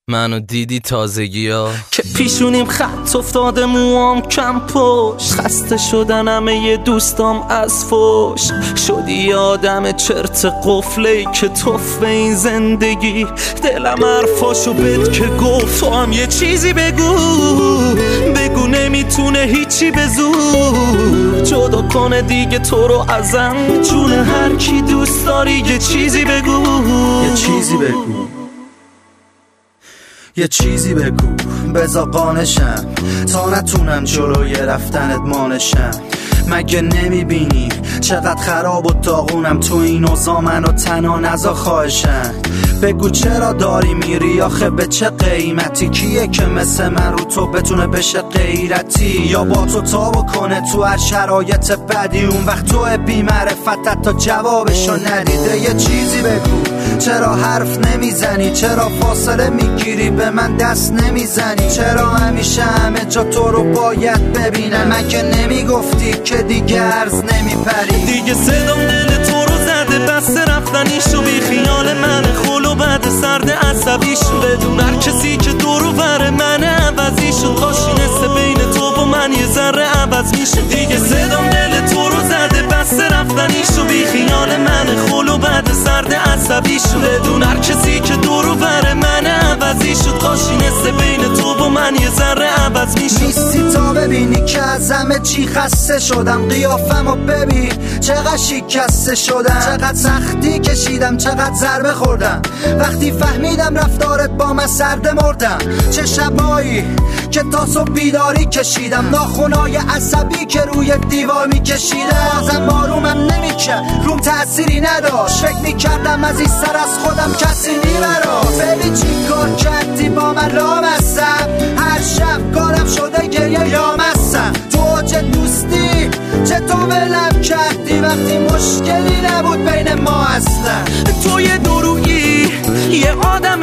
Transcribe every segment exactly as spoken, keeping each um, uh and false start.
منو دیدی تازگی ها که پیشونیم خط افتاده، موام کم پشت، خسته شدن همه ی دوستام از فوش. شدی آدم چرت قفلی که توف به این زندگی. دلم حرفاشو بد که گفت تو هم یه چیزی بگو، بگو نمیتونه هیچی به زور جدا کنه دیگه تو رو ازم. جون هر کی دوست داری یه چیزی بگو، یه چیزی بگو، یه چیزی بگو بزا قانشم تا نتونم جلوی رفتنت مانشم. مگه نمیبینی چقدر خراب و داغونم تو این اوضاع؟ منو تنها نزا خواهشم. بگو چرا داری میری آخه به چه قیمتی؟ کیه که مثل من رو تو بتونه بشه غیرتی یا با تو تا بکنه تو هر شرایط بدی؟ اون وقت تو بی معرفتت تا جوابشو ندیده. یه چیزی بگو چرا حرف نمیزنی؟ چرا فاصله میگیری به من دست نمیزنی؟ چرا همیشه همه جا تو رو باید ببینم؟ مگه نمیگفتی که دیگه عرض نمیپری؟ دیگه صدام دل تو رو زده، بسته رفتنیشو بی خیال من خلو بعد سرد عصبیشو. بدون هر کسی که دورو بره من عوضیشو، کاشی نسه بین تو و من یه ذره عوض میشه. دیگه صدام دل تو رو زده، بسته رفتنیشو بی خیال من خلو بعد سرد عصبیشو. بدون هر کسی که دورو بره من عوضیشو، کاشی نسه بین تو و من یه ذره عوض میشه. نیستی تا ببینی که از همه چی خسته شدم. قیافمو ببین چقدر شکسته شدم، چقدر سختی کشیدم، چقدر ضربه خوردم. وقتی فهمیدم رفتارت با من سرده مردم. چه شبایی که تا صبح بیداری کشیدم، ناخونای عصبی که روی دیوار میکشیدم. ازم آرومم نمیکرد، روم تأثیری نداشت. فکر میکردم از این سر از خودم کسی میبراست. ببین چی کار کردی با من لامستم، هر شب کارم شده گریه یامستم. تو چه دوستی چطور ولم کردی وقتی مشکلی نبود بین ما اصلا؟ تو یه درویی، یه آدم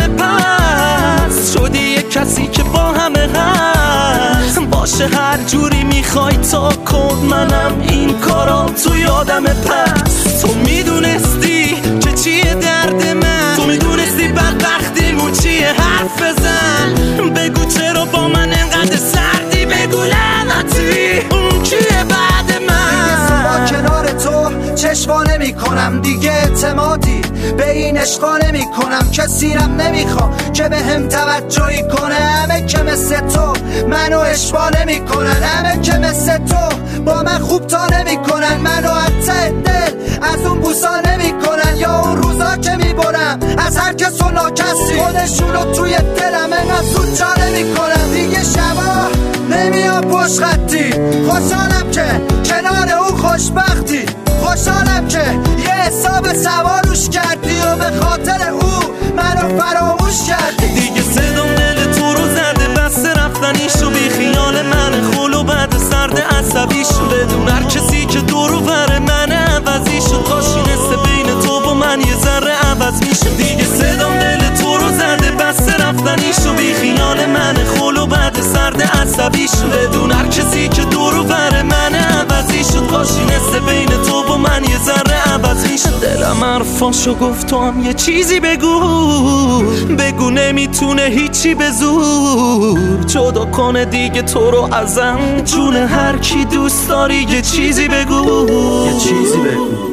پس شدی، یه کسی که با همه هست. باشه هر جوری میخوای تا کن، منم این کارا تو یادم پس. تو میدونستی که چیه درد من، تو میدونستی بدبختیمون چیه، حرف بزن بگو چرا با من انقدر سردی، بگو لعنتی اون کیه بعد من. با کنار تو چشوا نمی کنم دیگه، اعتمادی به این عشقا نمی کنم. کسی رم نمیخوام که به هم توجهی کنه. همه که مثل تو منو اشوا نمی کنن، همه که مثل تو با من خوب تا نمی کنن. منو حتی دل از اون بوسا نمی کنن، یا اون روزا که می برم از هر کس و ناکسی خودشونو توی دلم انقدر زود جا نمی کنم. دیگه شبا نمیام پشت خطی، خوشحالم که کنار اون خوشبختی. خوشحالم که یه حساب سواروش کردی و به خاطر او منو فراموش کردی. دیگه صدام دل تو رو زده، بسته رفتنیشو بی خیال من خلو بعد سرد عصبیشو. بدون هر کسی که دورو بره من عوضیشو، کاشی نسه بین تو و من یه ذره عوض میشه. دیگه صدام دل تو رو زده، بسته رفتنیشو بی خیال من خلو بعد سرد عصبیشو. بدون هر کسی که دورو بره من عوضیشو، کاشی نسه بین تو و من یه ذره عوض میشه. دلم حرفاشو گفت تو هم یه چیزی بگو، بگو نمیتونه هیچی به زور جدا کنه دیگه تو رو ازم. جون هر کی دوست داری یه چیزی بگو، یه چیزی بگو.